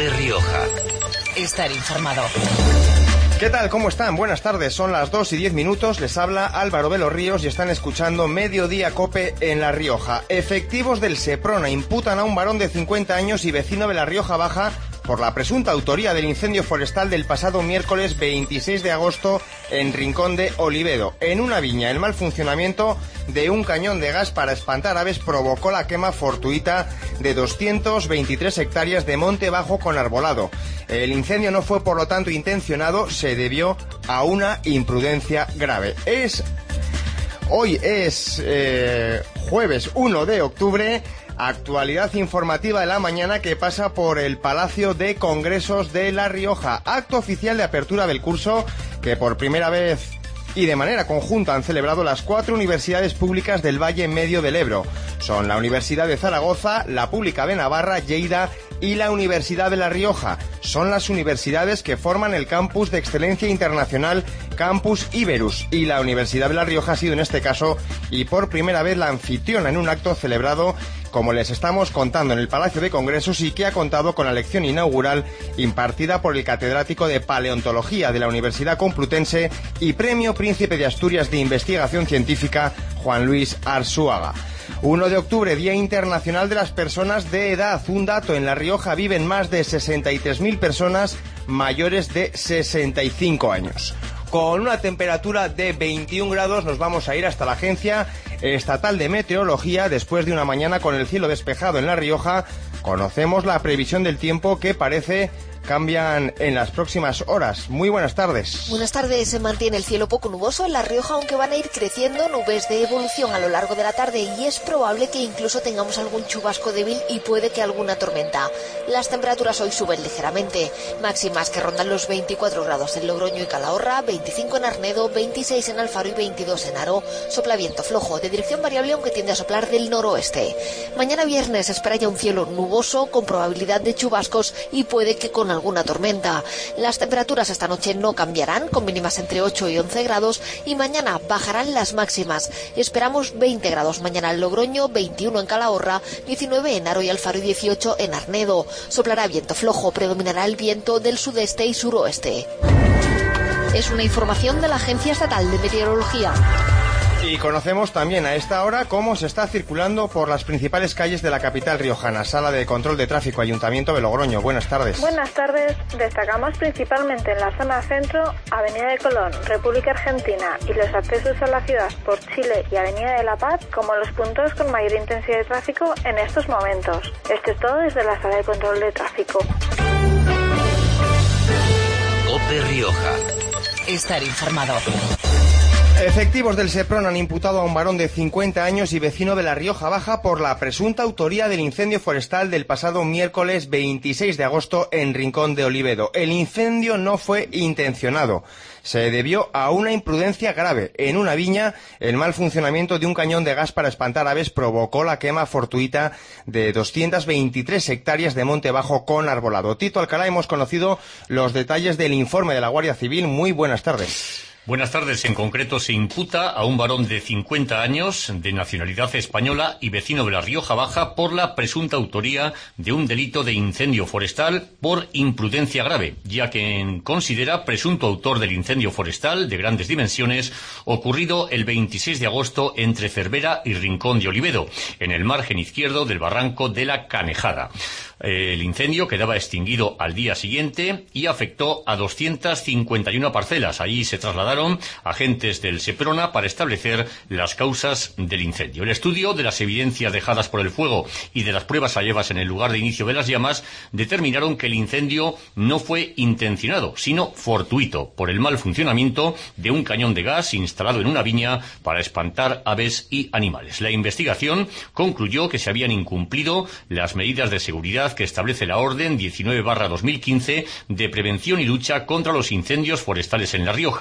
COPE Rioja. Estar informado. ¿Qué tal? ¿Cómo están? Buenas tardes, son las 2:10. Les habla Álvaro Velo Ríos y están escuchando Mediodía COPE en La Rioja. Efectivos del Seprona imputan a un varón de 50 años y vecino de La Rioja Baja por la presunta autoría del incendio forestal del pasado miércoles 26 de agosto en Rincón de Olivedo. En una viña, el mal funcionamiento de un cañón de gas para espantar aves provocó la quema fortuita de 223 hectáreas de monte bajo con arbolado. El incendio no fue, por lo tanto, intencionado, se debió a una imprudencia grave. Hoy es jueves 1 de octubre... Actualidad informativa de la mañana que pasa por el Palacio de Congresos de La Rioja. Acto oficial de apertura del curso que por primera vez y de manera conjunta han celebrado las 4 universidades públicas del Valle Medio del Ebro. Son la Universidad de Zaragoza, la Pública de Navarra, Lleida y la Universidad de La Rioja. Son las universidades que forman el Campus de Excelencia Internacional Campus Iberus, y la Universidad de La Rioja ha sido en este caso y por primera vez la anfitriona en un acto celebrado, como les estamos contando, en el Palacio de Congresos, y que ha contado con la lección inaugural impartida por el catedrático de Paleontología de la Universidad Complutense y Premio Príncipe de Asturias de Investigación Científica, Juan Luis Arzuaga. 1 de octubre, Día Internacional de las Personas de Edad. Un dato: en La Rioja viven más de 63.000 personas mayores de 65 años. Con una temperatura de 21 grados nos vamos a ir hasta la Agencia Estatal de Meteorología. Después de una mañana con el cielo despejado en La Rioja, conocemos la previsión del tiempo que parece cambian en las próximas horas. Muy buenas tardes. Buenas tardes. Se mantiene el cielo poco nuboso en La Rioja, aunque van a ir creciendo nubes de evolución a lo largo de la tarde, y es probable que incluso tengamos algún chubasco débil y puede que alguna tormenta. Las temperaturas hoy suben ligeramente, máximas que rondan los 24 grados en Logroño y Calahorra, 25 en Arnedo, 26 en Alfaro y 22 en Haro. Sopla viento flojo de dirección variable, aunque tiende a soplar del noroeste. Mañana viernes espera ya un cielo nuboso con probabilidad de chubascos y puede que con alguna tormenta. Las temperaturas esta noche no cambiarán, con mínimas entre 8 y 11 grados, y mañana bajarán las máximas. Esperamos 20 grados mañana en Logroño, 21 en Calahorra, 19 en Haro y Alfaro y 18 en Arnedo. Soplará viento flojo, predominará el viento del sudeste y suroeste. Es una información de la Agencia Estatal de Meteorología. Y conocemos también a esta hora cómo se está circulando por las principales calles de la capital riojana. Sala de Control de Tráfico, Ayuntamiento de Logroño. Buenas tardes. Buenas tardes. Destacamos principalmente en la zona centro, Avenida de Colón, República Argentina, y los accesos a la ciudad por Chile y Avenida de la Paz como los puntos con mayor intensidad de tráfico en estos momentos. Esto es todo desde la Sala de Control de Tráfico. COPE Rioja. Estar informado. Efectivos del Seprona han imputado a un varón de 50 años y vecino de La Rioja Baja por la presunta autoría del incendio forestal del pasado miércoles 26 de agosto en Rincón de Olivedo. El incendio no fue intencionado. Se debió a una imprudencia grave. En una viña, el mal funcionamiento de un cañón de gas para espantar aves provocó la quema fortuita de 223 hectáreas de monte bajo con arbolado. Tito Alcalá, hemos conocido los detalles del informe de la Guardia Civil. Muy buenas tardes. Buenas tardes. En concreto, se imputa a un varón de 50 años, de nacionalidad española y vecino de La Rioja Baja, por la presunta autoría de un delito de incendio forestal por imprudencia grave, ya que considera presunto autor del incendio forestal de grandes dimensiones ocurrido el 26 de agosto entre Cervera y Rincón de Olivedo, en el margen izquierdo del barranco de la Canejada. El incendio quedaba extinguido al día siguiente y afectó a 251 parcelas. Allí se trasladaron agentes del Seprona para establecer las causas del incendio. El estudio de las evidencias dejadas por el fuego y de las pruebas halladas en el lugar de inicio de las llamas determinaron que el incendio no fue intencionado, sino fortuito, por el mal funcionamiento de un cañón de gas instalado en una viña para espantar aves y animales. La investigación concluyó que se habían incumplido las medidas de seguridad que establece la Orden 19/2015 de prevención y lucha contra los incendios forestales en La Rioja.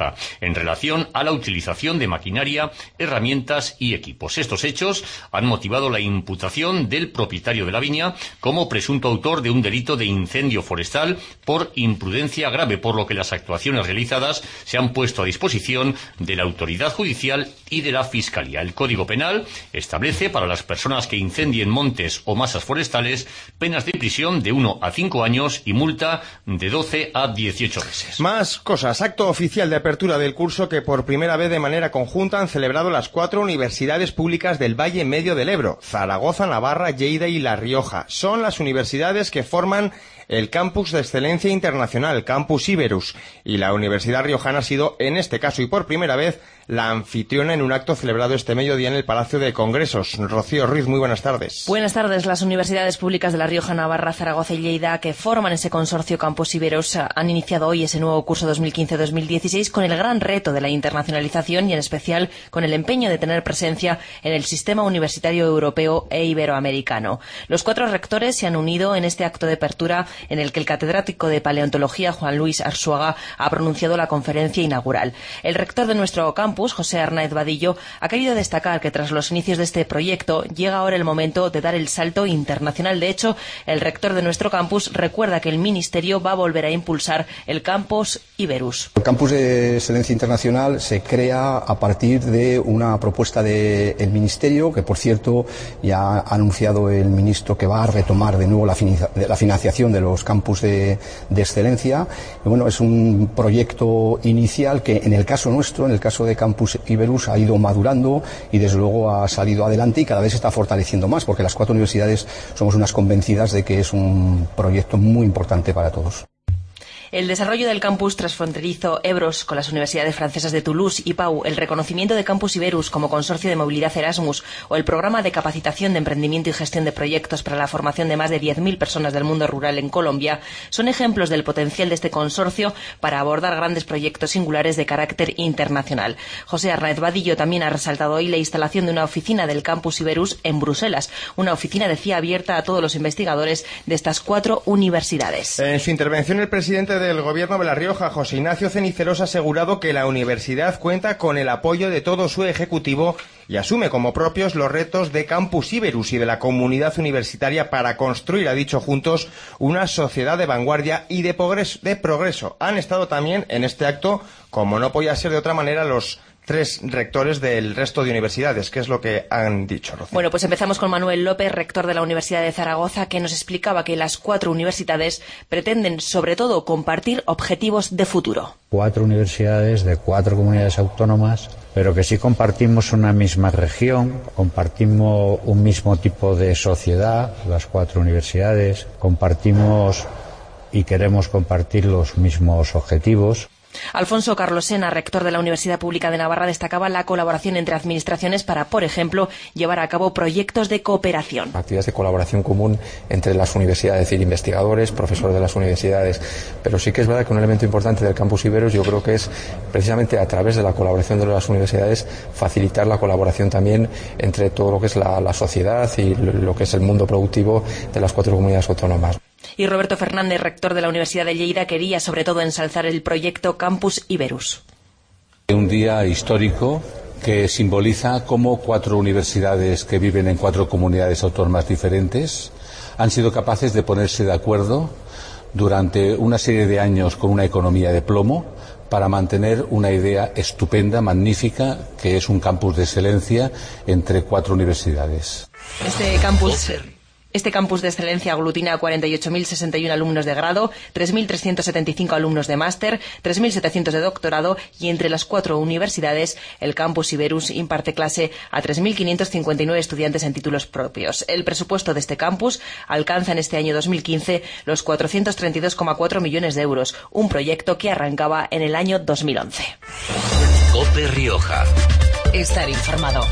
en relación a la utilización de maquinaria, herramientas y equipos. Estos hechos han motivado la imputación del propietario de la viña como presunto autor de un delito de incendio forestal por imprudencia grave, por lo que las actuaciones realizadas se han puesto a disposición de la autoridad judicial y de la Fiscalía. El Código Penal establece para las personas que incendien montes o masas forestales penas de prisión de 1 a 5 años y multa de 12 a 18 meses. Más cosas. Acto oficial de apertura del curso que por primera vez de manera conjunta han celebrado las 4 universidades públicas del Valle Medio del Ebro: Zaragoza, Navarra, Lleida y La Rioja. Son las universidades que forman el Campus de Excelencia Internacional, Campus Iberus, y la Universidad Riojana ha sido, en este caso y por primera vez, la anfitriona en un acto celebrado este mediodía en el Palacio de Congresos. Rocío Ruiz, muy buenas tardes. Buenas tardes. Las universidades públicas de La Rioja, Navarra, Zaragoza y Lleida, que forman ese consorcio Campus Iberus, han iniciado hoy ese nuevo curso 2015-2016 con el gran reto de la internacionalización y en especial con el empeño de tener presencia en el sistema universitario europeo e iberoamericano. Los 4 rectores se han unido en este acto de apertura en el que el catedrático de Paleontología, Juan Luis Arzuaga, ha pronunciado la conferencia inaugural. El rector de nuestro campus, José Arnaez Vadillo, ha querido destacar que tras los inicios de este proyecto llega ahora el momento de dar el salto internacional. De hecho, el rector de nuestro campus recuerda que el Ministerio va a volver a impulsar el Campus Iberus. El Campus de Excelencia Internacional se crea a partir de una propuesta del Ministerio, que por cierto ya ha anunciado el ministro que va a retomar de nuevo la financiación de los campus de excelencia. Y bueno, es un proyecto inicial que en el caso nuestro, en el caso de Campus Iberus, ha ido madurando y desde luego ha salido adelante y cada vez se está fortaleciendo más, porque las 4 universidades somos unas convencidas de que es un proyecto muy importante para todos. El desarrollo del campus transfronterizo Ebros con las universidades francesas de Toulouse y Pau, el reconocimiento de Campus Iberus como consorcio de movilidad Erasmus o el programa de capacitación de emprendimiento y gestión de proyectos para la formación de más de 10.000 personas del mundo rural en Colombia son ejemplos del potencial de este consorcio para abordar grandes proyectos singulares de carácter internacional. José Arnaez Vadillo también ha resaltado hoy la instalación de una oficina del Campus Iberus en Bruselas, una oficina, decía, abierta a todos los investigadores de estas 4 universidades. En su intervención, el presidente del Gobierno de La Rioja, José Ignacio Ceniceros, ha asegurado que la universidad cuenta con el apoyo de todo su ejecutivo y asume como propios los retos de Campus Iberus y de la comunidad universitaria para construir, ha dicho, juntos una sociedad de vanguardia y de progreso. Han estado también en este acto, como no podía ser de otra manera, los 3 rectores del resto de universidades. ¿Qué es lo que han dicho, Rocío? Bueno, pues empezamos con Manuel López, rector de la Universidad de Zaragoza, que nos explicaba que las 4 universidades pretenden, sobre todo, compartir objetivos de futuro. 4 universidades de 4 comunidades autónomas, pero que sí compartimos una misma región, compartimos un mismo tipo de sociedad, las 4 universidades, compartimos y queremos compartir los mismos objetivos. Alfonso Carlosena, rector de la Universidad Pública de Navarra, destacaba la colaboración entre administraciones para, por ejemplo, llevar a cabo proyectos de cooperación. Actividades de colaboración común entre las universidades, es decir, investigadores, profesores de las universidades. Pero sí que es verdad que un elemento importante del Campus Iberus yo creo que es precisamente a través de la colaboración de las universidades facilitar la colaboración también entre todo lo que es la sociedad y lo que es el mundo productivo de las 4 comunidades autónomas. Y Roberto Fernández, rector de la Universidad de Lleida, quería sobre todo ensalzar el proyecto Campus Iberus. Un día histórico que simboliza cómo 4 universidades que viven en 4 comunidades autónomas diferentes han sido capaces de ponerse de acuerdo durante una serie de años con una economía de plomo para mantener una idea estupenda, magnífica, que es un campus de excelencia entre 4 universidades. Este campus de excelencia aglutina a 48.061 alumnos de grado, 3.375 alumnos de máster, 3.700 de doctorado y entre las 4 universidades el Campus Iberus imparte clase a 3.559 estudiantes en títulos propios. El presupuesto de este campus alcanza en este año 2015 los 432,4 millones de euros, un proyecto que arrancaba en el año 2011. COPE Rioja. Estar informado.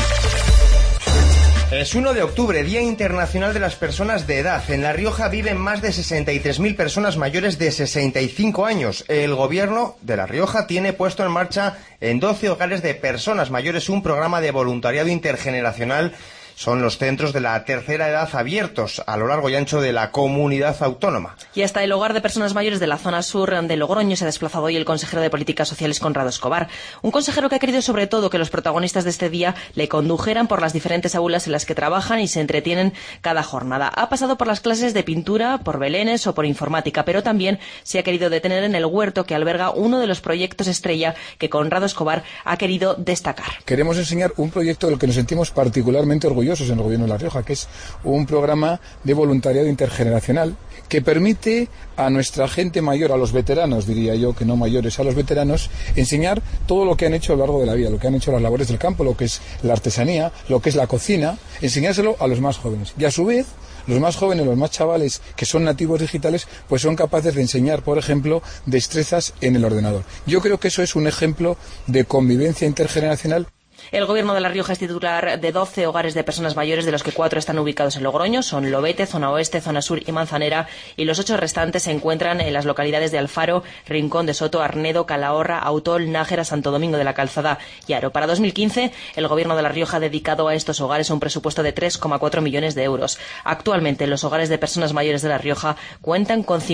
Es 1 de octubre, Día Internacional de las Personas de Edad. En La Rioja viven más de 63.000 personas mayores de 65 años. El Gobierno de La Rioja tiene puesto en marcha en 12 hogares de personas mayores un programa de voluntariado intergeneracional son los centros de la tercera edad abiertos a lo largo y ancho de la comunidad autónoma. Y hasta el hogar de personas mayores de la zona sur de Logroño se ha desplazado hoy el consejero de Políticas Sociales, Conrado Escobar. Un consejero que ha querido sobre todo que los protagonistas de este día le condujeran por las diferentes aulas en las que trabajan y se entretienen cada jornada. Ha pasado por las clases de pintura, por belenes o por informática, pero también se ha querido detener en el huerto que alberga uno de los proyectos estrella que Conrado Escobar ha querido destacar. Queremos enseñar un proyecto del que nos sentimos particularmente orgullosos en el Gobierno de La Rioja, que es un programa de voluntariado intergeneracional que permite a nuestra gente mayor, a los veteranos, diría yo, que no mayores, a los veteranos, enseñar todo lo que han hecho a lo largo de la vida, lo que han hecho las labores del campo, lo que es la artesanía, lo que es la cocina, enseñárselo a los más jóvenes. Y a su vez, los más jóvenes, los más chavales que son nativos digitales, pues son capaces de enseñar, por ejemplo, destrezas en el ordenador. Yo creo que eso es un ejemplo de convivencia intergeneracional. El Gobierno de La Rioja es titular de 12 hogares de personas mayores, de los que 4 están ubicados en Logroño, son Lobete, Zona Oeste, Zona Sur y Manzanera, y los 8 restantes se encuentran en las localidades de Alfaro, Rincón de Soto, Arnedo, Calahorra, Autol, Nájera, Santo Domingo de la Calzada y Haro. Para 2015, el Gobierno de La Rioja ha dedicado a estos hogares un presupuesto de 3,4 millones de euros. Actualmente, los hogares de personas mayores de La Rioja cuentan con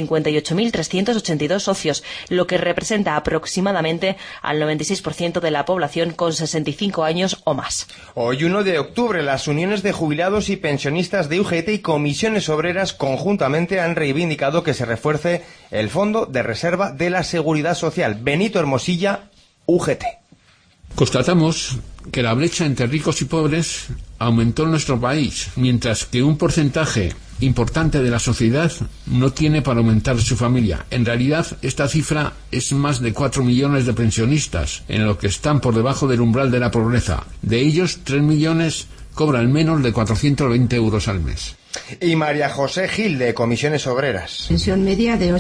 58.382 socios, lo que representa aproximadamente al 96% de la población con 65 años o más. Hoy, 1 de octubre, las uniones de jubilados y pensionistas de UGT y comisiones obreras conjuntamente han reivindicado que se refuerce el Fondo de Reserva de la Seguridad Social. Benito Hermosilla, UGT. Constatamos que la brecha entre ricos y pobres aumentó en nuestro país, mientras que un porcentaje importante de la sociedad no tiene para aumentar su familia. En realidad, esta cifra es más de 4 millones de pensionistas, en lo que están por debajo del umbral de la pobreza. De ellos, 3 millones cobran menos de 420 euros al mes. Y María José Gil, de Comisiones Obreras. Pensión media de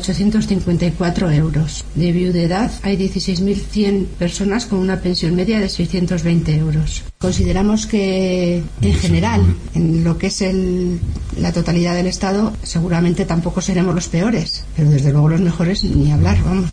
854 euros. De viudedad hay 16.100 personas con una pensión media de 620 euros. Consideramos que, en general, en lo que es la totalidad del Estado, seguramente tampoco seremos los peores, pero desde luego los mejores ni hablar, vamos.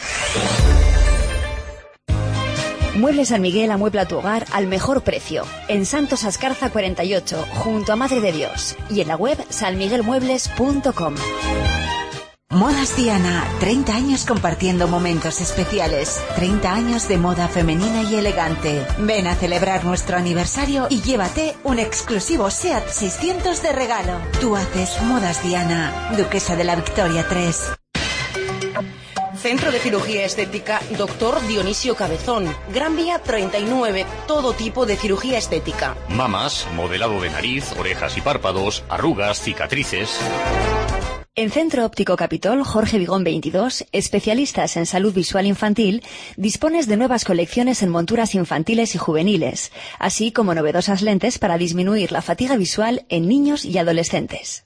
Muebles San Miguel amuebla tu hogar al mejor precio. En Santos Ascarza 48, junto a Madre de Dios. Y en la web sanmiguelmuebles.com. Modas Diana, 30 años compartiendo momentos especiales. 30 años de moda femenina y elegante. Ven a celebrar nuestro aniversario y llévate un exclusivo SEAT 600 de regalo. Tú haces Modas Diana, Duquesa de la Victoria 3. Centro de Cirugía Estética Dr. Dionisio Cabezón, Gran Vía 39, todo tipo de cirugía estética. Mamas, modelado de nariz, orejas y párpados, arrugas, cicatrices. En Centro Óptico Capitol, Jorge Vigón 22, especialistas en salud visual infantil, dispones de nuevas colecciones en monturas infantiles y juveniles, así como novedosas lentes para disminuir la fatiga visual en niños y adolescentes.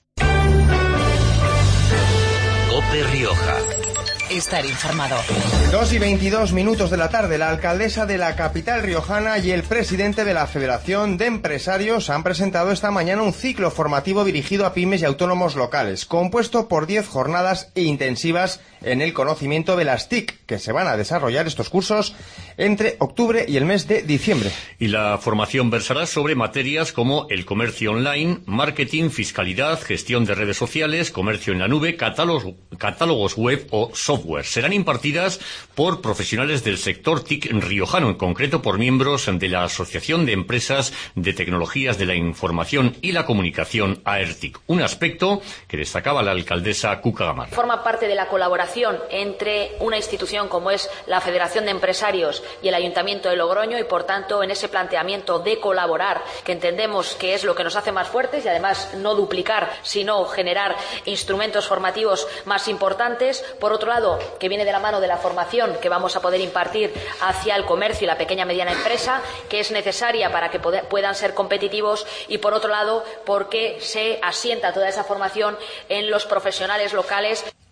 COPE Rioja. Estar informado. 2:22 de la tarde, la alcaldesa de la capital riojana y el presidente de la Federación de Empresarios han presentado esta mañana un ciclo formativo dirigido a pymes y autónomos locales, compuesto por 10 jornadas intensivas en el conocimiento de las TIC, que se van a desarrollar estos cursos entre octubre y el mes de diciembre. Y la formación versará sobre materias como el comercio online, marketing, fiscalidad, gestión de redes sociales, comercio en la nube, catálogos web o software. Serán impartidas por profesionales del sector TIC riojano, en concreto por miembros de la Asociación de Empresas de Tecnologías de la Información y la Comunicación, AERTIC, un aspecto que destacaba la alcaldesa Cuca Gamarra. Forma parte de la colaboración entre una institución como es la Federación de Empresarios y el Ayuntamiento de Logroño, y por tanto en ese planteamiento de colaborar, que entendemos que es lo que nos hace más fuertes, y además no duplicar sino generar instrumentos formativos más importantes. Por otro lado, que viene de la mano de la formación que vamos a poder impartir hacia el comercio y la pequeña y mediana empresa, que es necesaria para que puedan ser competitivos, y por otro lado porque se asienta toda esa formación en los profesionales locales.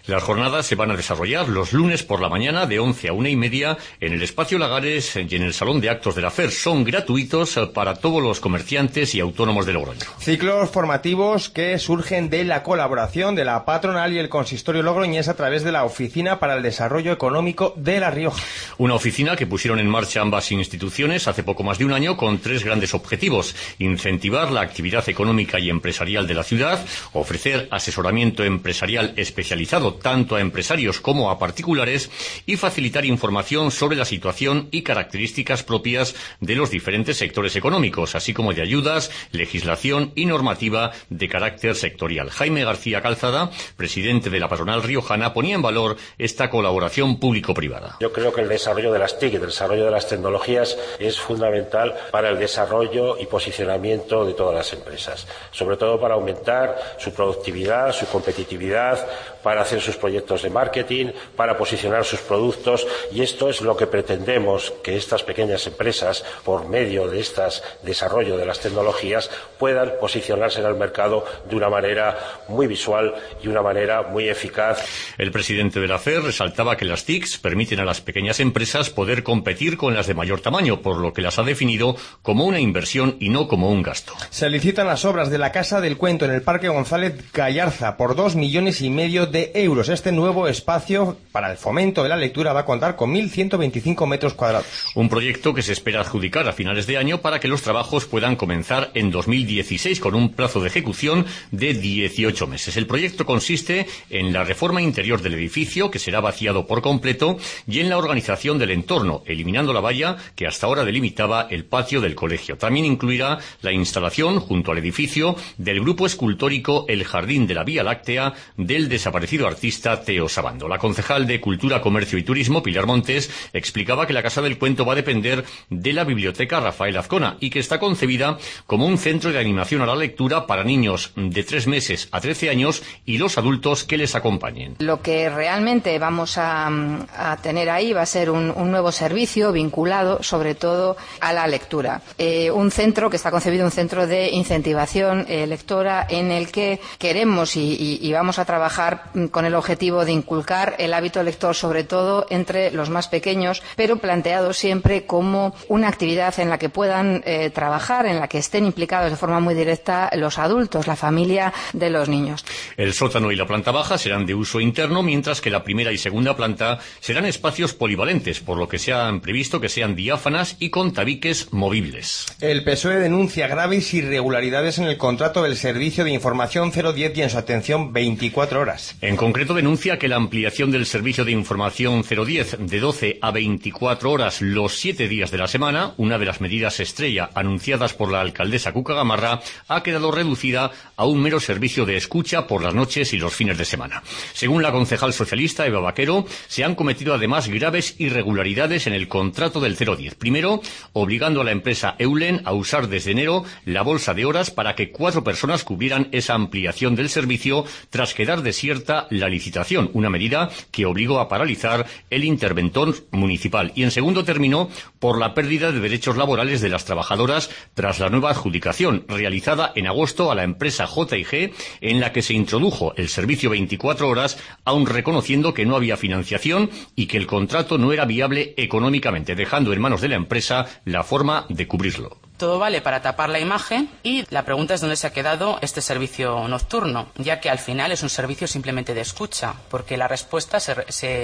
Las jornadas se van a desarrollar los lunes por la mañana de 11 a 1:30 en el Espacio Lagares y en el Salón de Actos de la FER. Son gratuitos para todos los comerciantes y autónomos de Logroño. Ciclos formativos que surgen de la colaboración de la patronal y el consistorio logroñés a través de la Oficina para el Desarrollo Económico de La Rioja. Una oficina que pusieron en marcha ambas instituciones hace poco más de un año con 3 grandes objetivos: incentivar la actividad económica y empresarial de la ciudad, ofrecer asesoramiento empresarial especializado tanto a empresarios como a particulares y facilitar información sobre la situación y características propias de los diferentes sectores económicos, así como de ayudas, legislación y normativa de carácter sectorial. Jaime García Calzada, presidente de la patronal riojana, ponía en valor esta colaboración público-privada. Yo creo que el desarrollo de las TIC, el desarrollo de las tecnologías es fundamental para el desarrollo y posicionamiento de todas las empresas, sobre todo para aumentar su productividad, su competitividad, para hacer sus proyectos de marketing, para posicionar sus productos, y esto es lo que pretendemos que estas pequeñas empresas, por medio de este desarrollo de las tecnologías, puedan posicionarse en el mercado de una manera muy visual y una manera muy eficaz. El presidente de la FER resaltaba que las TICs permiten a las pequeñas empresas poder competir con las de mayor tamaño, por lo que las ha definido como una inversión y no como un gasto. Se licitan las obras de la Casa del Cuento en el Parque González Gallarza por 2,5 millones de euros. Este nuevo espacio para el fomento de la lectura va a contar con 1.125 metros cuadrados. Un proyecto que se espera adjudicar a finales de año para que los trabajos puedan comenzar en 2016 con un plazo de ejecución de 18 meses. El proyecto consiste en la reforma interior del edificio, que será vaciado por completo, y en la organización del entorno, eliminando la valla que hasta ahora delimitaba el patio del colegio. También incluirá la instalación, junto al edificio, del grupo escultórico El Jardín de la Vía Láctea del desaparecido artista Teo Sabando. La concejal de Cultura, Comercio y Turismo, Pilar Montes, explicaba que la Casa del Cuento va a depender de la Biblioteca Rafael Azcona y que está concebida como un centro de animación a la lectura para niños de 3 meses a 13 años y los adultos que les acompañen. Lo que realmente vamos a tener ahí va a ser un nuevo servicio vinculado sobre todo a la lectura. Un centro que está concebido, un centro de incentivación lectora, en el que queremos y vamos a trabajar con el objetivo de inculcar el hábito lector, sobre todo entre los más pequeños, pero planteado siempre como una actividad en la que puedan trabajar, en la que estén implicados de forma muy directa los adultos, la familia de los niños. El sótano y la planta baja serán de uso interno, mientras que la primera y segunda planta serán espacios polivalentes, por lo que se han previsto que sean diáfanas y con tabiques movibles. El PSOE denuncia graves irregularidades en el contrato del Servicio de Información 010 y en su atención 24 horas. En concreto, denuncia que la ampliación del Servicio de Información 010 de 12 a 24 horas los 7 días de la semana, una de las medidas estrella anunciadas por la alcaldesa Cuca Gamarra, ha quedado reducida a un mero servicio de escucha por las noches y los fines de semana. Según la concejal socialista Eva Vaquero, se han cometido además graves irregularidades en el contrato del 010. Primero, obligando a la empresa Eulen a usar desde enero la bolsa de horas para que 4 personas cubrieran esa ampliación del servicio tras quedar desierta la licitación, una medida que obligó a paralizar el interventor municipal. Y en segundo término, por la pérdida de derechos laborales de las trabajadoras tras la nueva adjudicación realizada en agosto a la empresa J&G, en la que se introdujo el servicio 24 horas, aun reconociendo que no había financiación y que el contrato no era viable económicamente, dejando en manos de la empresa la forma de cubrirlo. Todo vale para tapar la imagen y la pregunta es dónde se ha quedado este servicio nocturno, ya que al final es un servicio simplemente de escucha, porque la respuesta se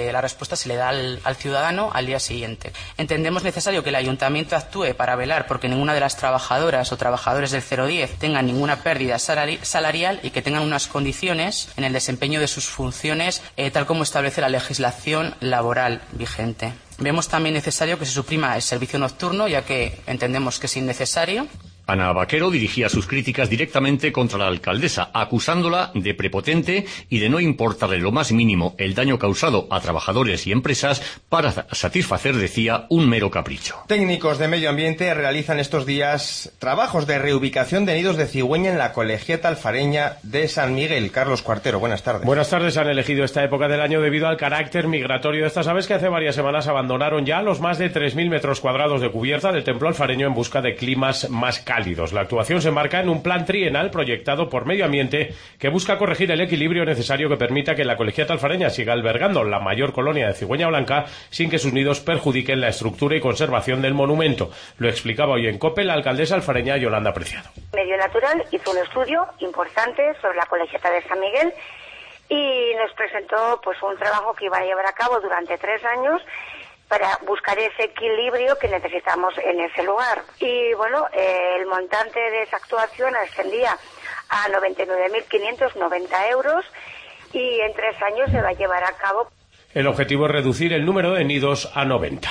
le da al ciudadano al día siguiente. Entendemos necesario que el ayuntamiento actúe para velar porque ninguna de las trabajadoras o trabajadores del 010 tengan ninguna pérdida salarial y que tengan unas condiciones en el desempeño de sus funciones tal como establece la legislación laboral vigente. Vemos también necesario que se suprima el servicio nocturno, ya que entendemos que es innecesario. Ana Vaquero dirigía sus críticas directamente contra la alcaldesa, acusándola de prepotente y de no importarle lo más mínimo el daño causado a trabajadores y empresas para satisfacer, decía, un mero capricho. Técnicos de medio ambiente realizan estos días trabajos de reubicación de nidos de cigüeña en la colegiata alfareña de San Miguel. Carlos Cuartero, buenas tardes. Buenas tardes. Han elegido esta época del año debido al carácter migratorio de estas aves que hace varias semanas abandonaron ya los más de 3.000 metros cuadrados de cubierta del templo alfareño en busca de climas más cálidos cálidos. La actuación se enmarca en un plan trienal proyectado por Medio Ambiente que busca corregir el equilibrio necesario que permita que la Colegiata alfareña siga albergando la mayor colonia de cigüeña blanca sin que sus nidos perjudiquen la estructura y conservación del monumento. Lo explicaba hoy en COPE la alcaldesa alfareña Yolanda Preciado. Medio Natural hizo un estudio importante sobre la Colegiata de San Miguel y nos presentó pues un trabajo que iba a llevar a cabo durante 3 años para buscar ese equilibrio que necesitamos en ese lugar. Y bueno, el montante de esa actuación ascendía a 99.590 euros y en 3 años se va a llevar a cabo. El objetivo es reducir el número de nidos a 90.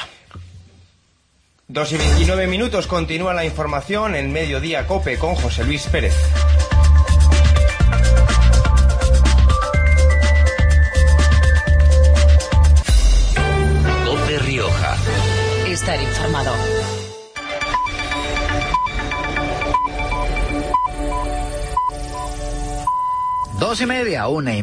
2:29, continúa la información en Mediodía COPE con José Luis Pérez. COPE Rioja. Estar informado. Dos y media, 1:30.